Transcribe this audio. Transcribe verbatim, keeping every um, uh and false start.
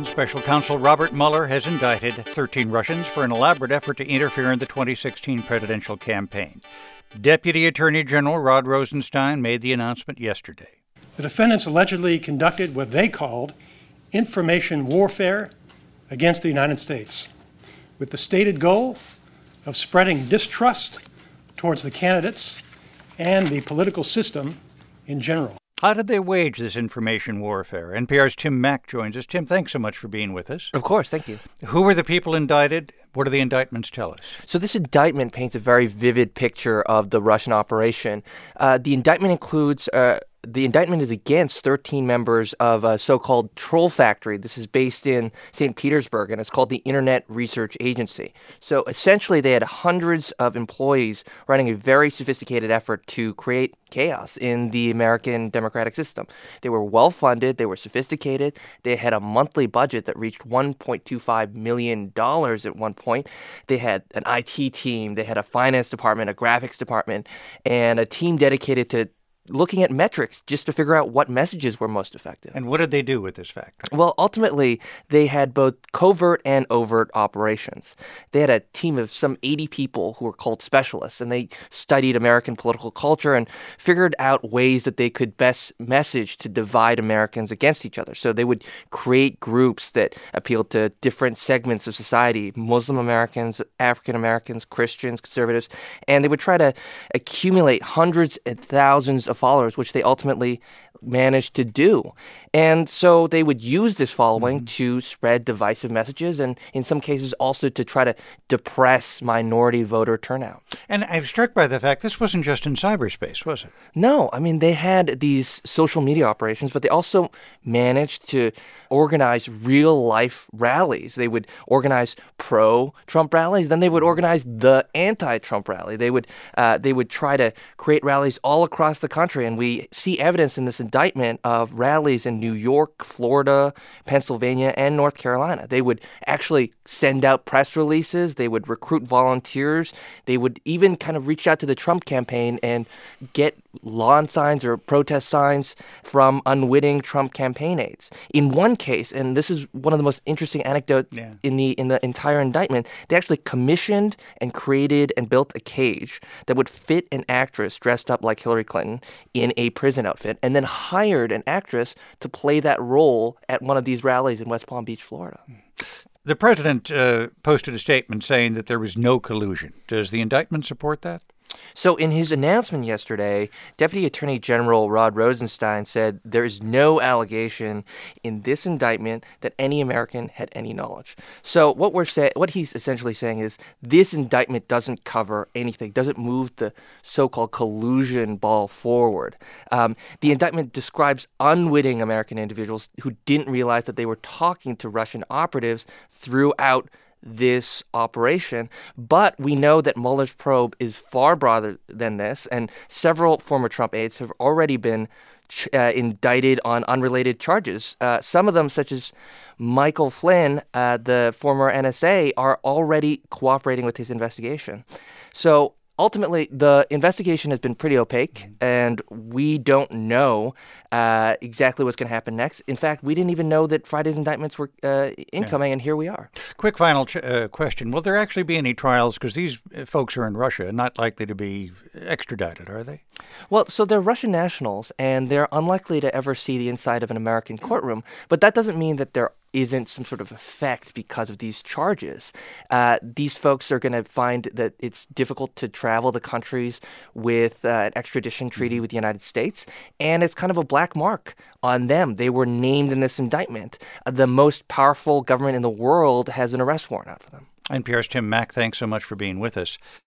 Special Counsel Robert Mueller has indicted thirteen Russians for an elaborate effort to interfere in the twenty sixteen presidential campaign. Deputy Attorney General Rod Rosenstein made the announcement yesterday. The defendants allegedly conducted what they called information warfare against the United States, with the stated goal of spreading distrust towards the candidates and the political system in general. How did they wage this information warfare? N P R's Tim Mak joins us. Tim, thanks so much for being with us. Of course, thank you. Who were the people indicted? What do the indictments tell us? So this indictment paints a very vivid picture of the Russian operation. Uh, the indictment includes... Uh, The indictment is against thirteen members of a so-called troll factory. This is based in Saint Petersburg, and it's called the Internet Research Agency. So essentially, they had hundreds of employees running a very sophisticated effort to create chaos in the American democratic system. They were well-funded. They were sophisticated. They had a monthly budget that reached one point two five million dollars at one point. They had an I T team. They had a finance department, a graphics department, and a team dedicated to looking at metrics just to figure out what messages were most effective. And what did they do with this factory? Well, ultimately, they had both covert and overt operations. They had a team of some eighty people who were called specialists, and they studied American political culture and figured out ways that they could best message to divide Americans against each other. So they would create groups that appealed to different segments of society, Muslim Americans, African Americans, Christians, conservatives, and they would try to accumulate hundreds and thousands of followers, which they ultimately managed to do. And so they would use this following mm-hmm. to spread divisive messages and in some cases also to try to depress minority voter turnout. And I'm struck by the fact this wasn't just in cyberspace, was it? No. I mean, they had these social media operations, but they also managed to organize real-life rallies. They would organize pro-Trump rallies. Then they would organize the anti-Trump rally. They would uh, they would try to create rallies all across the country. And we see evidence in this indictment of rallies in New York, Florida, Pennsylvania, and North Carolina. They would actually send out press releases. They would recruit volunteers. They would even kind of reach out to the Trump campaign and get lawn signs or protest signs from unwitting Trump campaign aides. In one case, and this is one of the most interesting anecdotes yeah. in the in the entire indictment, they actually commissioned and created and built a cage that would fit an actress dressed up like Hillary Clinton in a prison outfit, and then hired an actress to play that role at one of these rallies in West Palm Beach, Florida. The president uh, posted a statement saying that there was no collusion. Does the indictment support that? So in his announcement yesterday, Deputy Attorney General Rod Rosenstein said there is no allegation in this indictment that any American had any knowledge. So what we're say- what he's essentially saying is this indictment doesn't cover anything, doesn't move the so-called collusion ball forward. Um, the indictment describes unwitting American individuals who didn't realize that they were talking to Russian operatives throughout this operation. But we know that Mueller's probe is far broader than this, and several former Trump aides have already been ch- uh, indicted on unrelated charges. Uh, some of them, such as Michael Flynn, uh, the former N S A, are already cooperating with his investigation. So ultimately, the investigation has been pretty opaque, and we don't know uh, exactly what's going to happen next. In fact, we didn't even know that Friday's indictments were uh, incoming, yeah. and here we are. Quick final ch- uh, question. Will there actually be any trials? Because these folks are in Russia, not likely to be extradited, are they? Well, so they're Russian nationals, and they're unlikely to ever see the inside of an American courtroom. But that doesn't mean that they're isn't some sort of effect because of these charges. Uh, these folks are going to find that it's difficult to travel to countries with uh, an extradition treaty with the United States, and it's kind of a black mark on them. They were named in this indictment. Uh, the most powerful government in the world has an arrest warrant out for them. N P R's Tim Mak, thanks so much for being with us.